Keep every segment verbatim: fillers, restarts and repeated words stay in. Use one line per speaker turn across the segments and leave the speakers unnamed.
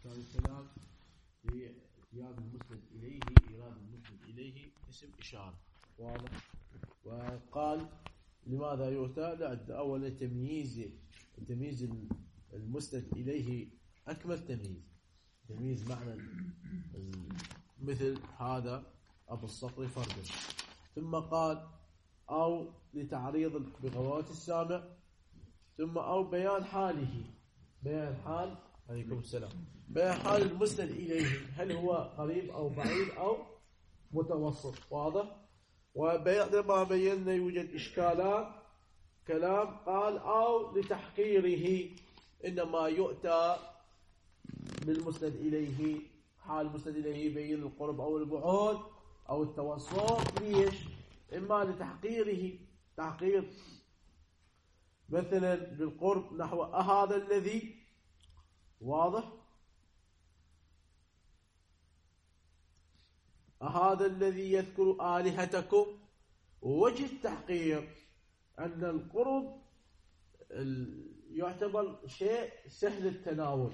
كان الكلام في اتيان المسند إليه، إيراد المسند إليه اسم إشارة. واضح؟ وقال لماذا يؤتى؟ لعدة. أولا تمييز تمييز المسند إليه أكمل تمييز، تمييز معنى مثل هذا أبو الصقر فردا. ثم قال أو لتعريض بغوات السامع، ثم أو بيان حاله، بيان حال عليكم السلام، بيان حال المسند إليه هل هو قريب أو بعيد أو متوسط. واضح؟ وبعد ما بينا يوجد إشكالات كلام قال أو لتحقيره، إنما يؤتى بالمسند إليه حال المسند إليه يبين القرب أو البعد أو التوسط. ليش؟ إما لتحقيره، تحقير مثلا بالقرب نحو أهذا الذي، واضح؟ أهذا الذي يذكر آلهتكم. ووجه التحقير أن القرب يعتبر شيء سهل التناول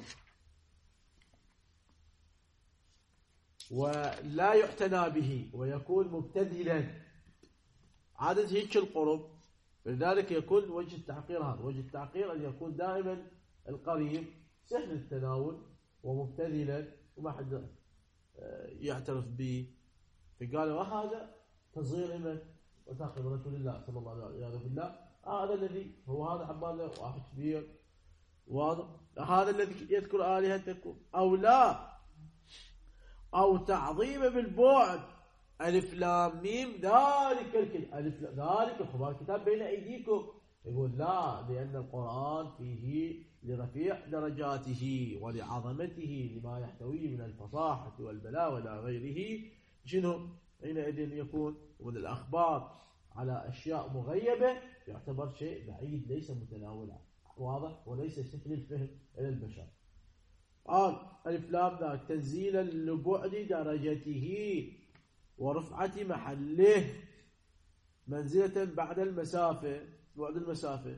ولا يعتنى به ويكون مبتذلا، عادة هيك القرب، لذلك يكون وجه التحقير هذا. وجه التحقير أن يكون دائما القريب سهل التناول ومبتذلا وما حد يعترف به، فقالوا وهذا تصغير لمن؟ وتحقير رسول الله صلى الله عليه وسلم. هذا الذي هو هذا عباده واحد كبير، واضح؟ هذا الذي يذكر آلهتكم. أو لا، أو تعظيم بالبعد، ألف لام ميم ذلك الكتاب، ألف ذلك الخبار الكتاب بين أيديكم. يقول لا، لأن القرآن فيه لرفيع درجاته ولعظمته لما يحتويه من الفصاحة والبلاغة إلى غيره. شنو حينئذ يكون من الأخبار على أشياء مغيبة يعتبر شيء بعيد ليس متناولا، واضح؟ وليس سهل الفهم إلى البشر. قال ألف لام ذاك تنزيلا لبعد درجته ورفعة محله، منزلة بعد المسافة، بعد المسافة.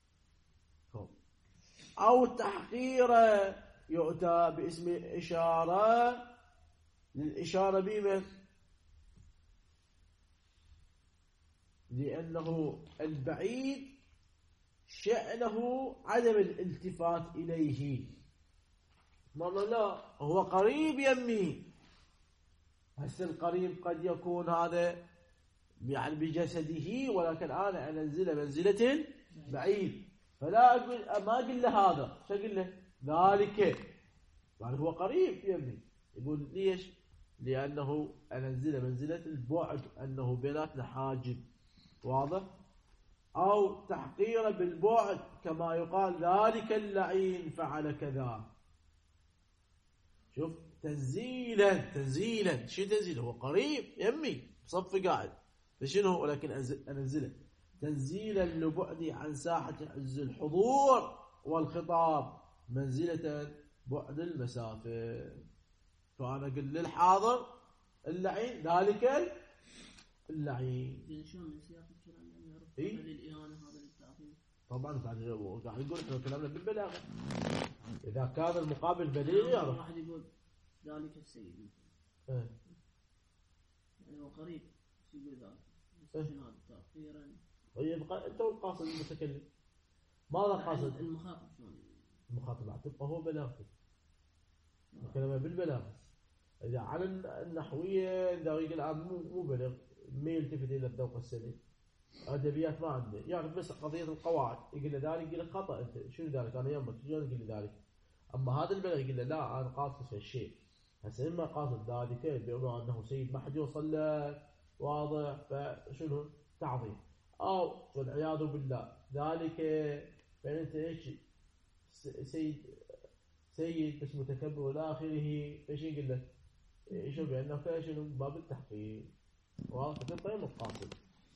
أو تحقير يؤتى باسم إشارة، للإشارة بمن؟ لأنه البعيد شأنه عدم الالتفات إليه. ماما لا، هو قريب يمي. هسه القريب قد يكون هذا يعني بجسده، ولكن أنا أنزل منزلة بعيد، فلا أقول ما أقول له هذا، شو أقول له؟ ذلك، يعني هو قريب يمي. يقول ليش؟ لأنه أنزل منزلة البعد، أنه بيناتنا حاجب، واضح؟ أو تحقير بالبعد كما يقال ذلك اللعين فعل كذا. شوف تنزيلا، تنزيلا شو تنزيل؟ هو قريب يمي صف قاعد، فشنو؟ ولكن أنزله تنزيلا لبعدي عن ساحة عز الحضور والخطاب، منزلة بعد المسافة. فأنا أقول للحاضر اللعين ذلك اللعين.
شلون من سياق الكلام يعني يعرف
إيه؟
هذا الإهانة هذا التعظيم؟
طبعا قاعد يقول احنا كلامنا بالبلاغة، إذا كان المقابل بليغ يعرف.
واحد يقول ذلك السيد
إيه؟
يعني هو قريب يقول ذلك،
إيه؟
شنو هذا تأخيرا؟
يبقى أنت والقاصد المتكلم، ماذا قاصد؟
المخاطب شلون؟
المخاطب تبقى هو بلاغته، كلامه بالبلاغة. إذا على النحوية إذا يقول الآن مو مو بلغ، ما يلتفت إلى الذوق السليم، أدبيات ما عنده، يعرف بس قضية القواعد، يقول له ذلك، يقول له خطأ، أنت شنو ذلك؟ أنا يمك شلون تقول لي ذلك؟ أما هذا البلغ يقول له لا أنا قاصد هالشيء. هسه إما قاصد ذلك بيقولوا أنه سيد ما حد يوصل له، واضح؟ فشنو تعظيم. أو والعياذ بالله ذلك فأنت إيش سيد سيد بس متكبر والى اخره، ايش يقول لك؟ يشوف بانه شنو باب التحقيق، واضح؟ طيب القاصد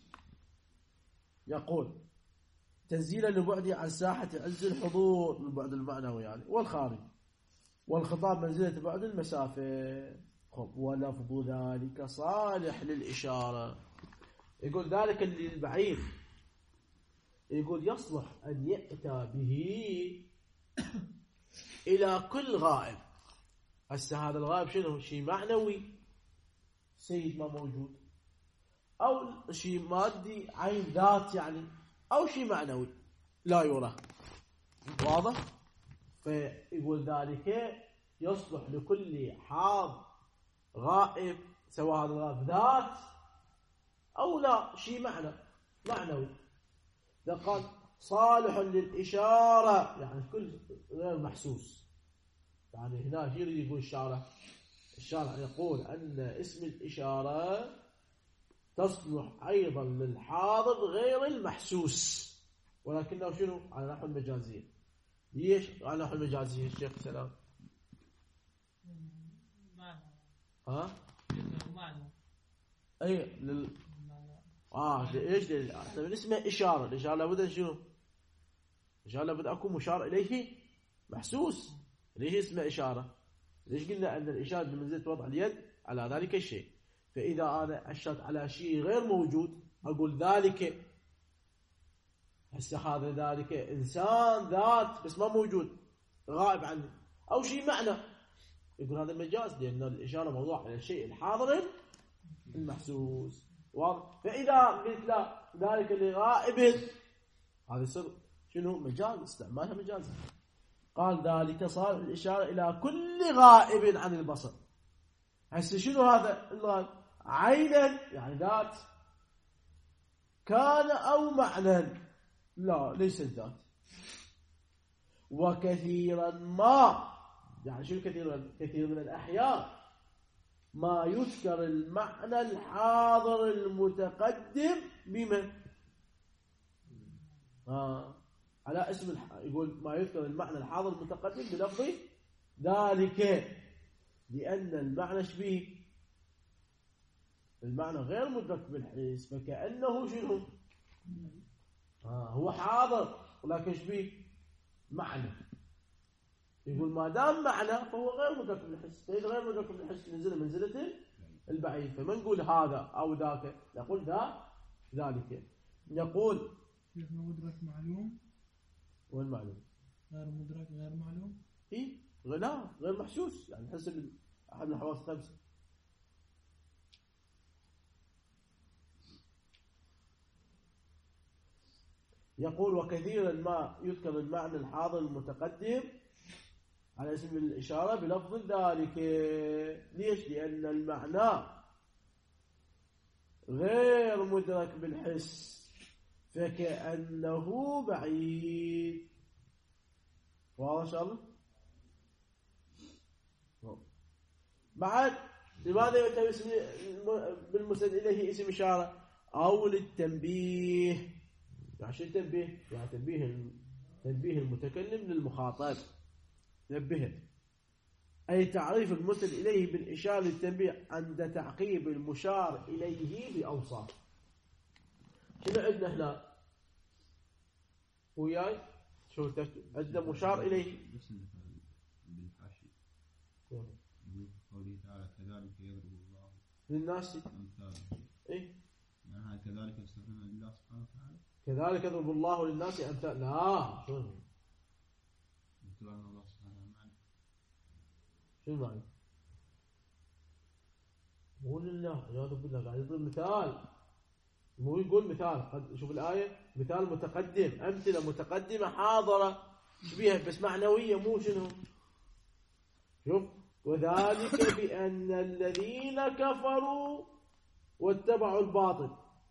يقول تنزيلا لبعد عن ساحة عز الحضور، البعد المعنوي يعني والخارج، والخطاب منزلة بعد المسافة. ولفظ ذلك صالح للإشارة. يقول ذلك اللي البعيد، يقول يصلح أن يأتى به إلى كل غائب، هسه هذا الغائب شنو؟ شيء معنوي، سيد ما موجود، أو شيء مادي عين ذات يعني، أو شيء معنوي لا يرى. واضح؟ فيقول ذلك يصلح لكل حاضر غائب، سواء هذا الغائب ذات أو لا شيء معنى معنوي. إذا قال صالح للإشارة يعني كل غير محسوس، يعني هنا شيء يريد يقول الشارع الشارع يقول أن اسم الإشارة تصلح أيضا للحاضر غير المحسوس، ولكنه شنو؟ على نحو المجازية. ليش على نحو المجازية الشيخ سلام؟ ها؟
معنى.
أي لل آه ليش؟ لأن اسمه إشارة، الإشارة لابد شنو؟ الإشارة لابد أكون مشار إليه محسوس. ليش اسمه إشارة؟ ليش قلنا أن الإشارة بمنزلة وضع اليد على ذلك الشيء؟ فإذا أنا أشرت على شيء غير موجود أقول ذلك، هسه هذا ذلك إنسان ذات بس ما موجود غائب عنه، أو شيء معنى، يقول هذا مجاز، لأن الإشارة موضوع على الشيء الحاضر المحسوس. واضح؟ فإذا قلت لا ذلك اللي غائب هذا يصير شنو؟ مجاز، استعمالها مجاز. قال ذلك صار الإشارة إلى كل غائب عن البصر. هسه شنو هذا الغائب؟ عينا يعني ذات، كان أو معنى، لا ليس الذات. وكثيرا ما يعني شو كثيرا؟ كثير من الأحيان ما يذكر المعنى الحاضر المتقدم بمن؟ آه. على اسم الح... يقول ما يذكر المعنى الحاضر المتقدم بلفظ ذلك، لأن المعنى شبيه، المعنى غير مدرك بالحس، فكأنه شنو؟ آه هو حاضر ولكن شبيه معنى. يقول ما دام معنى فهو غير مدرك بالحس، فإذا غير مدرك بالحس نزل منزلة البعيد، فما نقول هذا أو ذاك، نقول ذا ذلك. يقول
مدرك معلوم،
والمعلوم
غير مدرك غير معلوم،
إيه لا غير محسوس، يعني حسب أحد الحواس الخمسة. يقول وكثيرا ما يذكر المعنى الحاضر المتقدم على اسم الإشارة بلفظ ذلك. ليش؟ لأن المعنى غير مدرك بالحس، فكأنه بعيد. واضح إن شاء الله؟ بعد لماذا يؤتى باسم بالمسند إليه اسم إشارة؟ أو للتنبيه. يعني شو التنبيه؟ يعني تنبيه تنبيه المتكلم للمخاطب، نبهه، أي تعريف المسند إليه بالإشارة للتنبيه عند تعقيب المشار إليه بأوصاف. شنو عندنا هنا؟ وياي شو عندنا مشار إليه
بالحاشية قوله تعالى كذلك يضرب الله
للناس
أمثاله.
إيه؟
يعني كذلك يستخدمها لله سبحانه وتعالى.
كذلك يضرب الله للناس أمثال. لا شو
مثل أن الله سبحانه وتعالى
شو المعنى؟ مو لله يا رب الله قاعد يضرب مثال، مو يقول مثال. قد شوف الآية مثال متقدم، أمثلة متقدمة حاضرة شبيهة بس معنوية، مو شنو. شوف وذلك بأن الذين كفروا واتبعوا الباطل،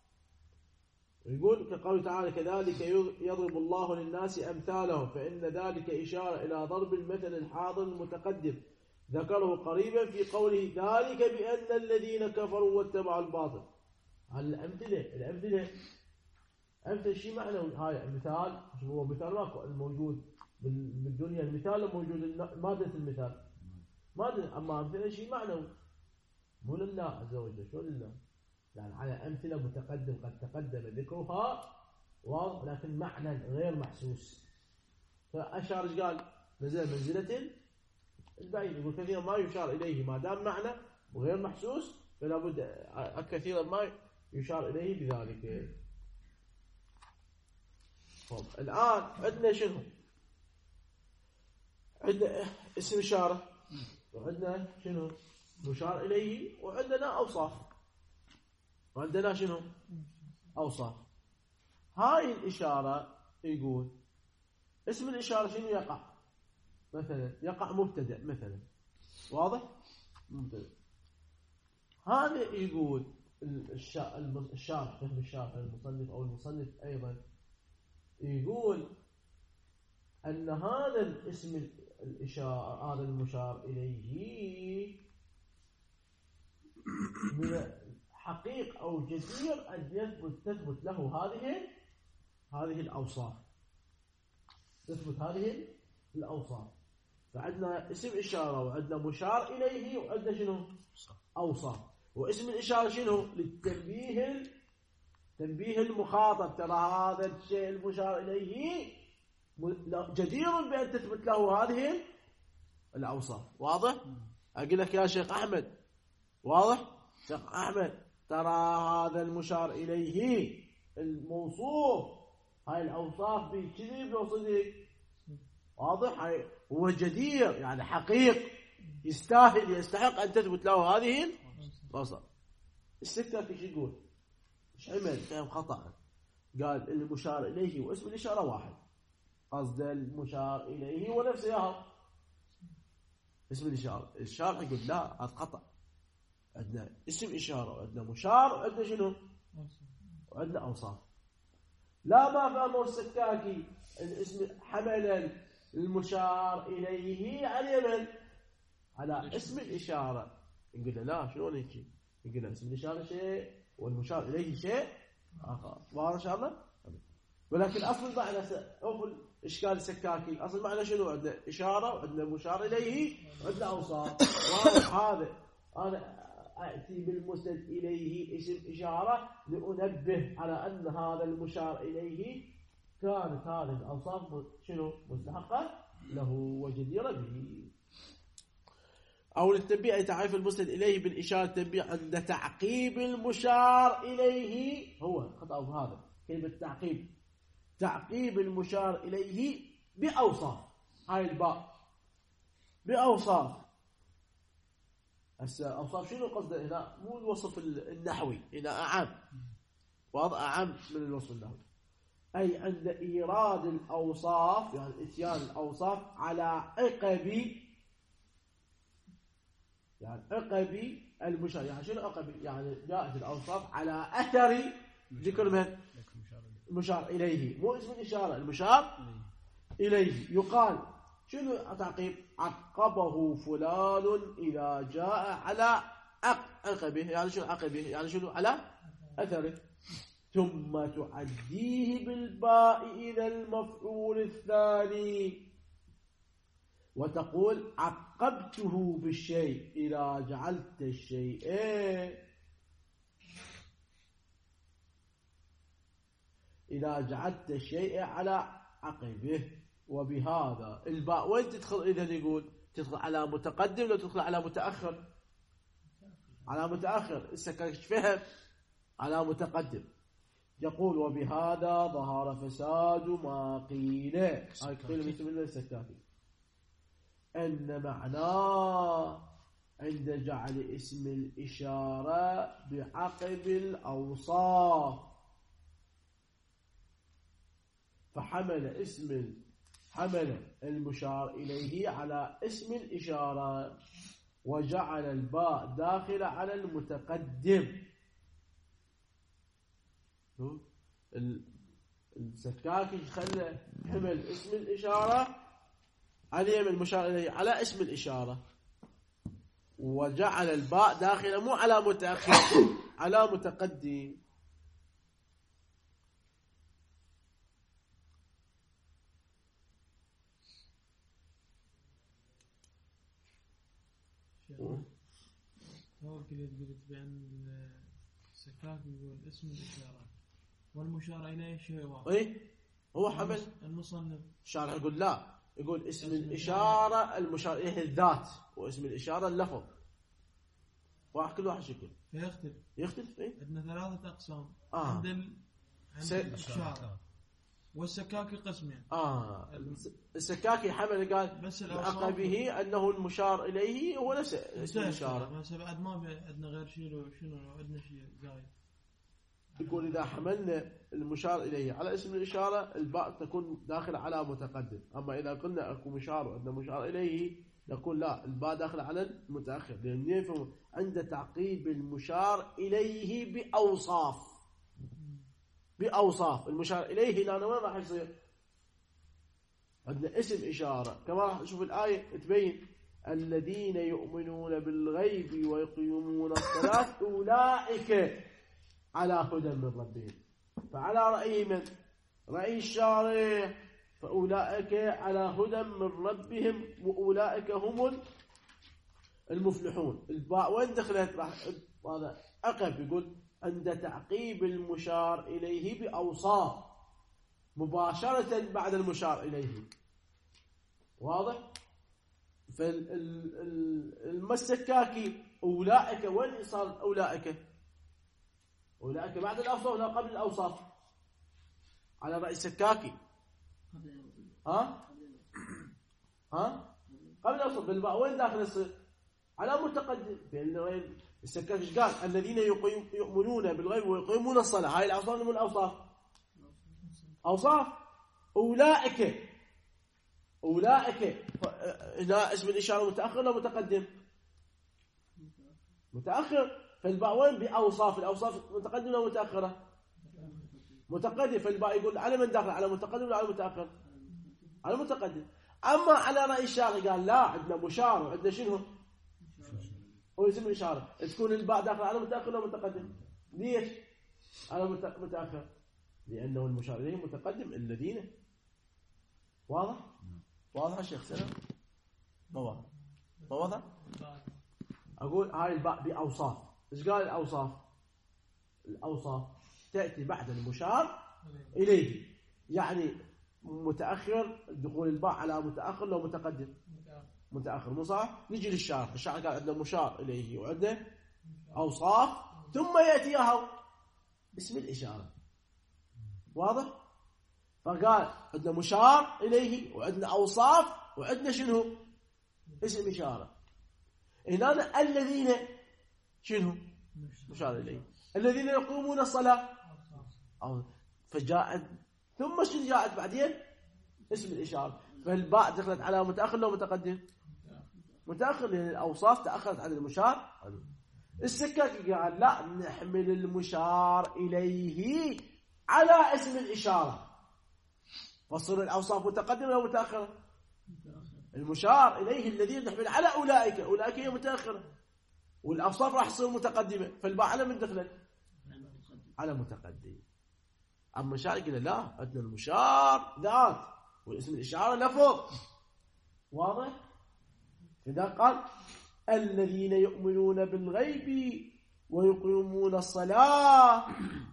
يقول كقوله تعالى كذلك يضرب الله للناس أمثالهم، فإن ذلك إشارة إلى ضرب المثل الحاضر المتقدم ذكره قريبا في قوله ذلك بأن الذين كفروا واتبعوا الباطل. على الأمثلة الأمثلة أمثل شيء معنوي. هاي المثال هو مثال ماكو الموجود بالدنيا، المثال موجود مادة المثال مادة، أما أمثلة شيء معنوي مو لله عز وجل. شو لله؟ يعني على أمثلة متقدم قد تقدم ذكرها واضح، لكن معنى غير محسوس. فأشار قال نزل منزلة البعيد. يقول كثيرا ما يشار إليه ما دام معنى وغير محسوس، فلا بد كثيرا ما يشار إليه بذلك. طب الآن عندنا شنو؟ عندنا اسم إشارة وعندنا شنو مشار إليه، وعندنا أوصاف، وعندنا شنو أوصاف. هاي الإشارة يقول اسم الإشارة شنو يقع؟ مثلا يقع مبتدأ مثلا، واضح؟ مبتدأ. هذا يقول الشارح، فهم الشارح المصنف أو المصنف أيضا يقول أن هذا الاسم الإشارة، هذا المشار إليه من حقيق أو جدير أن يثبت تثبت له هذه هذه الأوصاف، تثبت هذه الأوصاف. فعندنا اسم إشارة وعندنا مشار إليه وعندنا شنو أوصاف. واسم الإشارة شنو؟ للتنبيه، تنبيه المخاطب، ترى هذا الشيء المشار إليه جدير بأن تثبت له هذه الأوصاف. واضح؟ أقول لك يا شيخ أحمد، واضح؟ شيخ أحمد ترى هذا المشار إليه الموصوف هاي الأوصاف بكذب وصدق، واضح؟ هاي هو جدير يعني حقيق، يستاهل يستحق أن تثبت له هذه الأوصاف. الستة في شو يقول؟ إيش عمل؟ فهم خطأ. قال المشار إليه واسم الإشارة واحد، قصد المشار إليه هو نفسه اسم الإشارة. الشارع يقول لا، هذا خطأ. عندنا اسم إشارة وعندنا مشار وعندنا شنو؟ وعندنا أوصاف. لا ما فهمه السكاكي الاسم حمل المشار إليه على من؟ على اسم الإشارة. يقول لا، شلون هيك؟ يقول اسم الإشارة شيء والمشار إليه شيء آخر. واضح إن شاء الله؟ ولكن أصل معنى أو إشكال السكاكي أصل معنى شنو؟ عندنا إشارة وعندنا مشار إليه وعندنا أوصاف. واضح هذا؟ أنا أأتي بالمسند إليه اسم إشارة لأنبه على أن هذا المشار إليه كانت هذه الأوصاف شنو؟ مستحقة له وجديرة به. أو للتنبيه أي تعريف المسند إليه بالإشارة التنبيه عند تعقيب المشار إليه. هو خطأ هذا كلمة تعقيب، تعقيب المشار إليه بأوصاف. هاي الباء بأوصاف. هسه أوصاف شنو قصده هنا؟ مو الوصف النحوي، هنا أعم، واضح؟ أعم من الوصف النحوي. أي عند إيراد الأوصاف، يعني إتيان الأوصاف على عقب، يعني عقب المشار. يعني شنو عقب؟ يعني جاءت الأوصاف على أثر ذكر من؟ المشار إليه، مو اسم الإشارة، المشار إليه. يقال شنو تعقيب؟ عقبه فلان إذا جاء على عقبه. يعني شنو عقبه؟ يعني شنو على أثره. ثم تعديه بالباء إذا المفعول الثاني، وتقول عقبته بالشيء إذا جعلت الشيء إذا جعلت الشيء على عقبه. وبهذا الباء وين تدخل إذا؟ يقول تدخل على متقدم ولا تدخل على متأخر؟ على متأخر. السكاكي فهم على متقدم. يقول وبهذا ظهر فساد ما قيل. هاي قيل بسم الله السكاكي أن معناه عند جعل اسم الإشارة بعقب الأوصاف، فحمل اسم حمل المشار إليه على اسم الإشارة وجعل الباء داخلة على المتقدم. السكاكي خلى حمل اسم الإشارة على المشار إليه على اسم الإشارة، وجعل الباء داخلة مو على متأخر، على متقدم.
هو كذا قلت بأن السكاك يقول اسم الإشارة والمشار إليه شيء واحد.
إيه هو حمل
المصنف
الشارح يقول لا، يقول اسم الإشارة المشار إليه الذات، واسم الإشارة اللفظ. واحد كل واحد شكل
فيختلف
يختلف. إيه
عندنا ثلاثة أقسام.
آه.
عند ال... عند الإشارة والسكاكي قسمين.
آه السكاكي حمل قال
بس
بعقبه أنه المشار إليه هو نفس اسم الإشارة.
بس بعد ما عندنا غير شيء شنو عندنا شيء زايد.
يقول إذا حملنا المشار إليه على اسم الإشارة الباء تكون داخل على متقدم. أما إذا قلنا أكو مشار وعندنا مشار إليه نقول لا الباء داخل على المتأخر، لأن يفهم عند تعقيب المشار إليه بأوصاف. بأوصاف المشار إليه هنا وين راح يصير؟ عندنا اسم إشارة كما راح نشوف الآية تبين الذين يؤمنون بالغيب ويقيمون الصلاة أولئك على هدى من ربهم. فعلى رأي من؟ رأي الشارع، فأولئك على هدى من ربهم وأولئك هم المفلحون. الباء وين دخلت؟ راح هذا عقب يقول عند تعقيب المشار إليه بأوصاف مباشرة بعد المشار إليه. واضح؟ فالمسكاكي أولئك وين صار أولئك؟ أولئك بعد الأوصاف لا قبل الأوصاف على رأي السكاكي. ها؟ ها؟ قبل الأوصاف بالباء وين داخل يصير؟ على متقدم. لأن السكاكي ايش قال؟ الذين يؤمنون بالغيب ويقيمون الصلاة. هاي الأوصاف من الأوصاف. أوصاف أولئك. أولئك هنا اسم الإشارة متأخر ولا متقدم؟ متأخر. فالباء وين بأوصاف؟ الأوصاف متقدمة ولا متأخرة؟ متقدم. فالباء يقول على من داخل؟ على متقدم ولا على متأخر؟ على متقدم. أما على رأي الشارع قال لا عندنا مشار وعندنا شنو؟ هو اسم الإشارة تكون الباء داخل على متأخر ولا متقدم؟ ليش؟ على متأخر لأنه المشار إليه متقدم الذين. واضح؟ واضح يا شيخ سلام؟ ما واضح؟ ما واضح؟ أقول هاي الباء بأوصاف. إيش قال الأوصاف؟ الأوصاف تأتي بعد المشار إليه، يعني متأخر دخول الباء على متأخر لو متقدم متأخر. مو صح؟ نجي للشارع. الشارع قال عندنا مشار إليه وعندنا أوصاف ثم يأتيها اسم الإشارة. واضح؟ فقال عندنا مشار إليه وعندنا أوصاف وعندنا شنو؟ اسم إشارة. هنا الذين شنو؟ مشار إليه. الذين يقومون الصلاة. فجاءت ثم شنو جاءت بعدين؟ اسم الإشارة. فالباء دخلت على متأخر لو متقدم؟ متأخر لأن الأوصاف تأخرت عن المشار. السكاكي قال لا نحمل المشار إليه على اسم الإشارة. فصل الأوصاف متقدمة أو متأخرة؟ المشار إليه الذين نحمل على أولئك. أولئك هي متأخرة والأوصاف راح تصير متقدمة. فالباء على من دخلت؟ على متقدم. أما الشارع قال لا عندنا المشار ذات والاسم الإشارة لفظ. واضح؟ إذا قال الذين يؤمنون بالغيب ويقيمون الصلاة.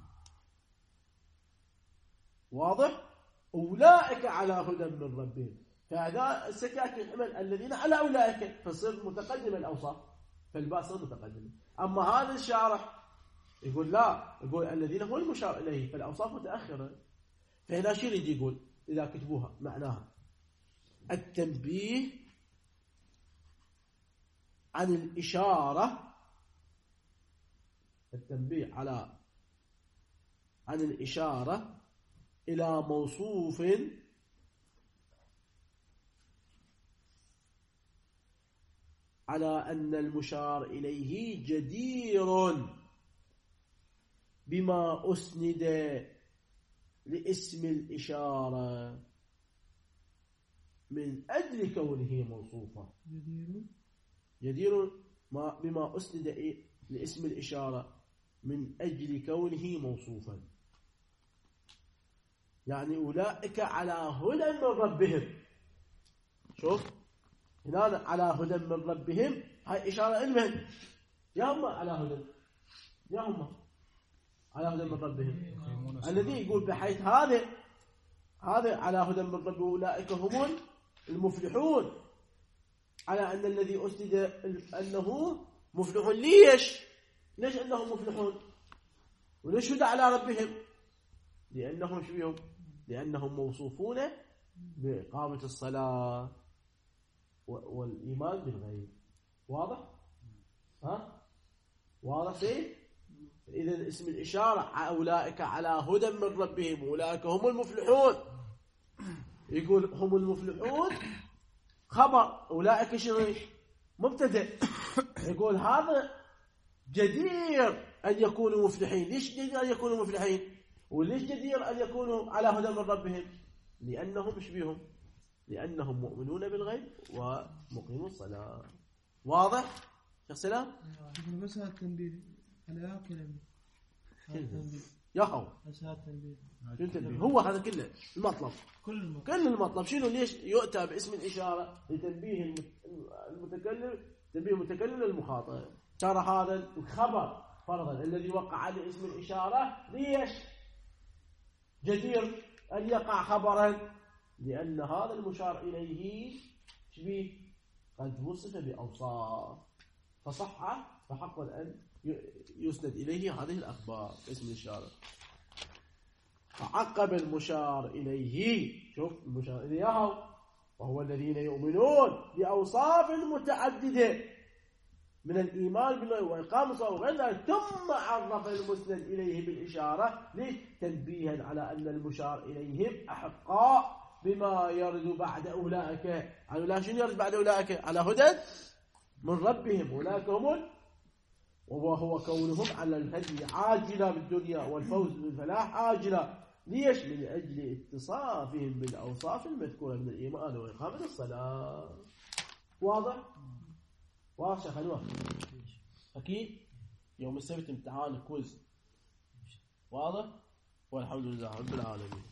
واضح؟ أولئك على هدى من ربهم. فهذا السكاكي حمل الذين على أولئك فصير متقدم الأوصاف فالباء صار متقدم. أما هذا الشارح يقول لا يقول الذين هو المشار إليه فالأوصاف متأخرة. فهنا شو يريد يقول إذا كتبوها معناها التنبيه عن الإشارة. التنبيه على عن الإشارة إلى موصوف على أن المشار إليه جدير بما أسند لاسم الإشارة من أجل كونه موصوفا.
جدير
جدير ما بما أسند لاسم الإشارة من أجل كونه موصوفا. يعني أولئك على هدى من ربهم. شوف هنا على هدى من ربهم هاي إشارة لمن؟ يا هم على هدى يا هم على هدى من ربهم. الذي يقول بحيث هذا هذا على هدى من ربهم أولئك هم المفلحون. على أن الذي أسند أنه مفلح. ليش؟ ليش أنهم مفلحون؟ وليش هدى على ربهم؟ لأنهم شبيهم لأنهم موصوفون بإقامة الصلاة والإيمان بالغيب. واضح؟ ها؟ واضح فيه؟ إذا اسم الإشارة أولئك على هدى من ربهم أولئك هم المفلحون. يقول هم المفلحون خبر، أولئك شنو؟ مبتدأ. يقول هذا جدير أن يكونوا مفلحين. ليش جدير أن يكونوا مفلحين؟ وليش جدير أن يكونوا على هدى من ربهم؟ لأنهم مش بيهم، لأنهم مؤمنون بالغيب ومقيموا الصلاة. واضح؟ شيخ سلام؟
بس هذا التنبيه على كلمة
يا هو
بس هذا التنبيه
شنو التنبيه؟ هو هذا كله المطلب،
كل المطلب.
كل المطلب شنو؟ ليش يؤتى باسم الإشارة؟ لتنبيه المتكلم، تنبيه المتكلم للمخاطب. ترى هذا الخبر فرضا الذي وقع عليه اسم الإشارة ليش جدير أن يقع خبرا؟ لأن هذا المشار إليه شبيه قد وصف بأوصاف فصح فحق أن يسند إليه هذه الأخبار اسم الإشارة. فعقب المشار إليه، شوف المشار إليه وهو الذين يؤمنون بأوصاف متعددة من الإيمان بالله وإقام الصلاة وغير ذلك، ثم عرف المسند إليه بالإشارة لتنبيها على أن المشار إليهم أحقاء بما يرد بعد أولئك. على لا شنو يرد بعد أولئك؟ على هدى من ربهم أولئك هم، وهو كونهم على الهدي عاجلة بالدنيا والفوز بالفلاح عاجلة. ليش؟ من أجل اتصافهم بالأوصاف المذكورة من الإيمان وإقامة الصلاة. واضح؟ واضح يا خلوة؟ أكيد يوم السبت امتحان كويز. واضح؟ والحمد لله رب العالمين.